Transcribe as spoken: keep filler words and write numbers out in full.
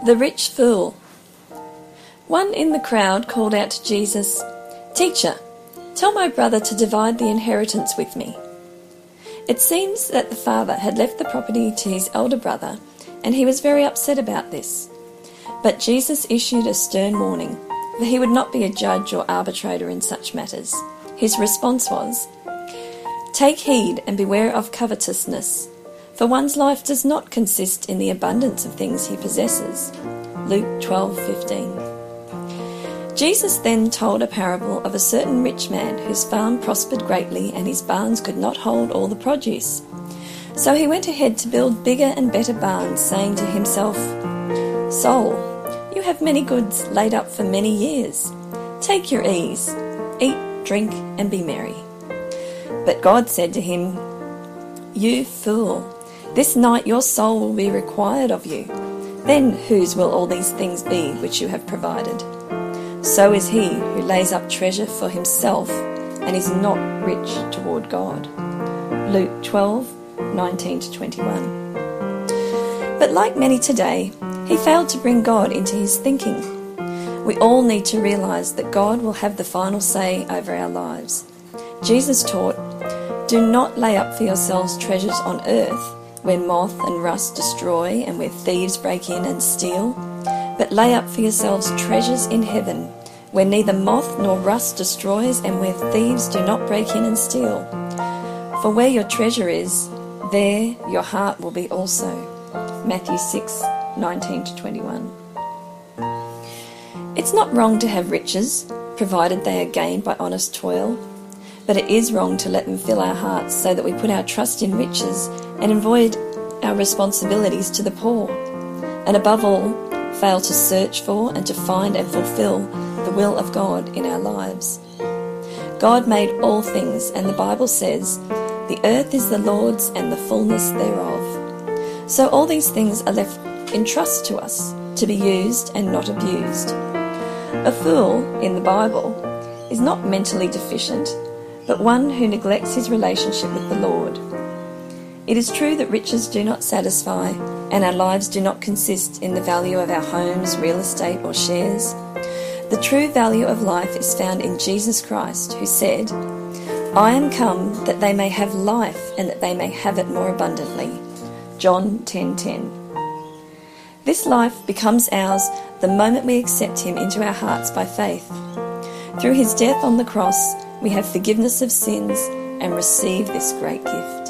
The rich fool. One in the crowd called out to Jesus, "Teacher, tell my brother to divide the inheritance with me." It seems that the father had left the property to his elder brother, and he was very upset about this. But Jesus issued a stern warning, for he would not be a judge or arbitrator in such matters. His response was, "Take heed and beware of covetousness, for one's life does not consist in the abundance of things he possesses." Luke twelve fifteen. Jesus then told a parable of a certain rich man whose farm prospered greatly and his barns could not hold all the produce. So he went ahead to build bigger and better barns, saying to himself, "Soul, you have many goods laid up for many years. Take your ease, eat, drink, and be merry." But God said to him, "You fool, this night your soul will be required of you. Then whose will all these things be which you have provided? So is he who lays up treasure for himself and is not rich toward God." Luke twelve nineteen to twenty-one. But like many today, he failed to bring God into his thinking. We all need to realize that God will have the final say over our lives. Jesus taught, "Do not lay up for yourselves treasures on earth, where moth and rust destroy and where thieves break in and steal, but lay up for yourselves treasures in heaven, where neither moth nor rust destroys and where thieves do not break in and steal. For where your treasure is, there your heart will be also." Matthew six nineteen to twenty-one. It's not wrong to have riches, provided they are gained by honest toil, but it is wrong to let them fill our hearts so that we put our trust in riches and avoid our responsibilities to the poor, and above all, fail to search for and to find and fulfill the will of God in our lives. God made all things, and the Bible says, "The earth is the Lord's and the fullness thereof." So all these things are left in trust to us, to be used and not abused. A fool, in the Bible, is not mentally deficient, but one who neglects his relationship with the Lord. It is true that riches do not satisfy, and our lives do not consist in the value of our homes, real estate, or shares. The true value of life is found in Jesus Christ, who said, "I am come that they may have life and that they may have it more abundantly." John ten ten. This life becomes ours the moment we accept him into our hearts by faith. Through his death on the cross, we have forgiveness of sins and receive this great gift.